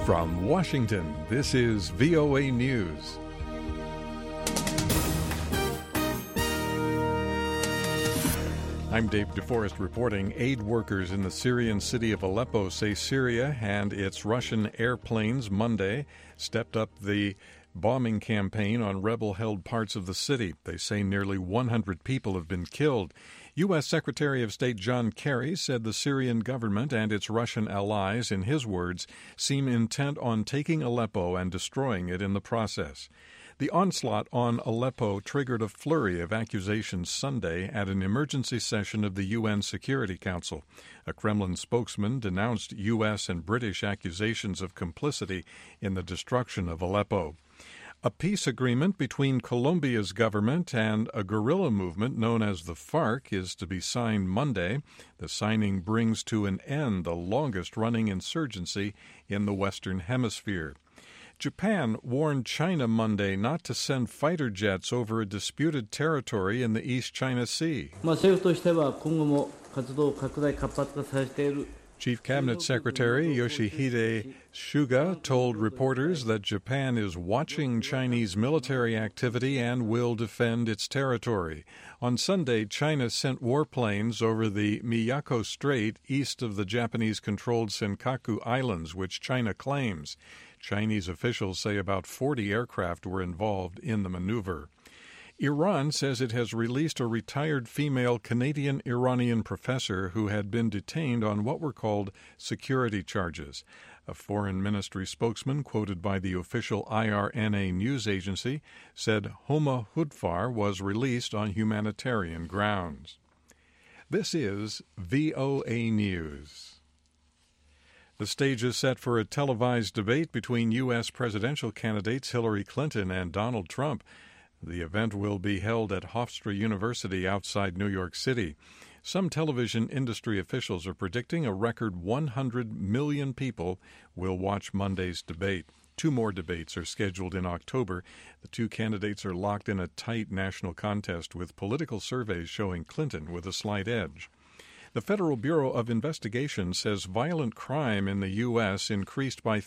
From Washington, this is VOA News. I'm Dave DeForest reporting. Aid workers in the Syrian city of Aleppo say Syria and its Russian airplanes Monday stepped up the bombing campaign on rebel-held parts of the city. They say nearly 100 people have been killed. U.S. Secretary of State John Kerry said the Syrian government and its Russian allies, in his words, seem intent on taking Aleppo and destroying it in the process. The onslaught on Aleppo triggered a flurry of accusations Sunday at an emergency session of the UN Security Council. A Kremlin spokesman denounced U.S. and British accusations of complicity in the destruction of Aleppo. A peace agreement between Colombia's government and a guerrilla movement known as the FARC is to be signed Monday. The signing brings to an end the longest-running insurgency in the Western Hemisphere. Japan warned China Monday not to send fighter jets over a disputed territory in the East China Sea. Chief Cabinet Secretary Yoshihide Suga told reporters that Japan is watching Chinese military activity and will defend its territory. On Sunday, China sent warplanes over the Miyako Strait east of the Japanese-controlled Senkaku Islands, which China claims. Chinese officials say about 40 aircraft were involved in the maneuver. Iran says it has released a retired female Canadian-Iranian professor who had been detained on what were called security charges. A foreign ministry spokesman quoted by the official IRNA news agency said Homa Hudfar was released on humanitarian grounds. This is VOA News. The stage is set for a televised debate between U.S. presidential candidates Hillary Clinton and Donald Trump. The event will be held at Hofstra University outside New York City. Some television industry officials are predicting a record 100 million people will watch Monday's debate. 2 more debates are scheduled in October. The 2 candidates are locked in a tight national contest, with political surveys showing Clinton with a slight edge. The Federal Bureau of Investigation says violent crime in the U.S. increased by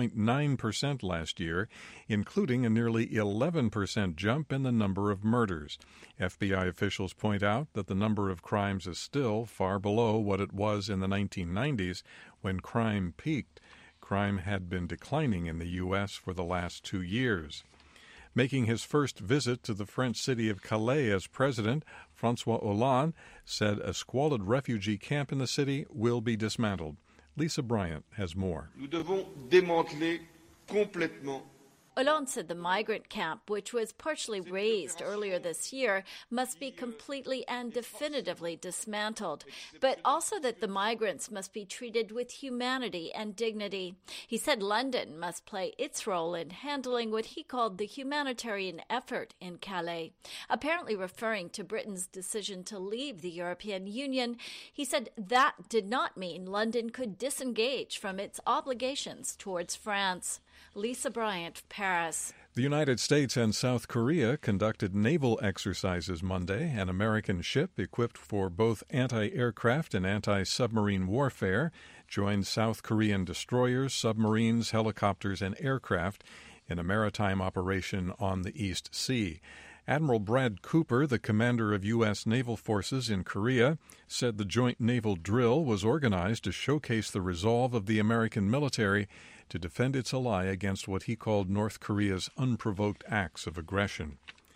3.9% last year, including a nearly 11% jump in the number of murders. FBI officials point out that the number of crimes is still far below what it was in the 1990s, when crime peaked. Crime had been declining in the U.S. for the last 2 years. Making his first visit to the French city of Calais as president, François Hollande said a squalid refugee camp in the city will be dismantled. Lisa Bryant has more. Nous devons démanteler complètement. Hollande said the migrant camp, which was partially razed earlier this year, must be completely and definitively dismantled, but also that the migrants must be treated with humanity and dignity. He said London must play its role in handling what he called the humanitarian effort in Calais. Apparently referring to Britain's decision to leave the European Union, he said that did not mean London could disengage from its obligations towards France. Lisa Bryant, Paris. The United States and South Korea conducted naval exercises Monday. An American ship equipped for both anti-aircraft and anti-submarine warfare joined South Korean destroyers, submarines, helicopters, and aircraft in a maritime operation on the East Sea. Admiral Brad Cooper, the commander of U.S. naval forces in Korea, said the joint naval drill was organized to showcase the resolve of the American military to defend its ally against what he called North Korea's unprovoked acts of aggression.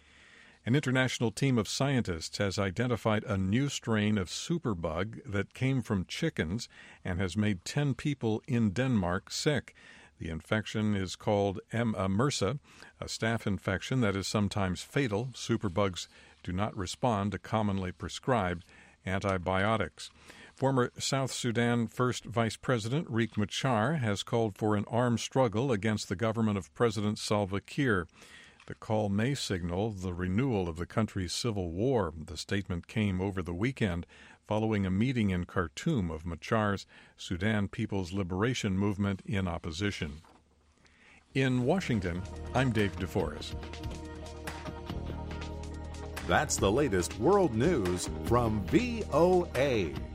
An international team of scientists has identified a new strain of superbug that came from chickens and has made 10 people in Denmark sick. The infection is called MRSA, a staph infection that is sometimes fatal. Superbugs do not respond to commonly prescribed antibiotics. Former South Sudan First Vice President Riek Machar has called for an armed struggle against the government of President Salva Kiir. The call may signal the renewal of the country's civil war. The statement came over the weekend following a meeting in Khartoum of Machar's Sudan People's Liberation Movement in opposition. In Washington, I'm Dave DeForest. That's the latest world news from VOA.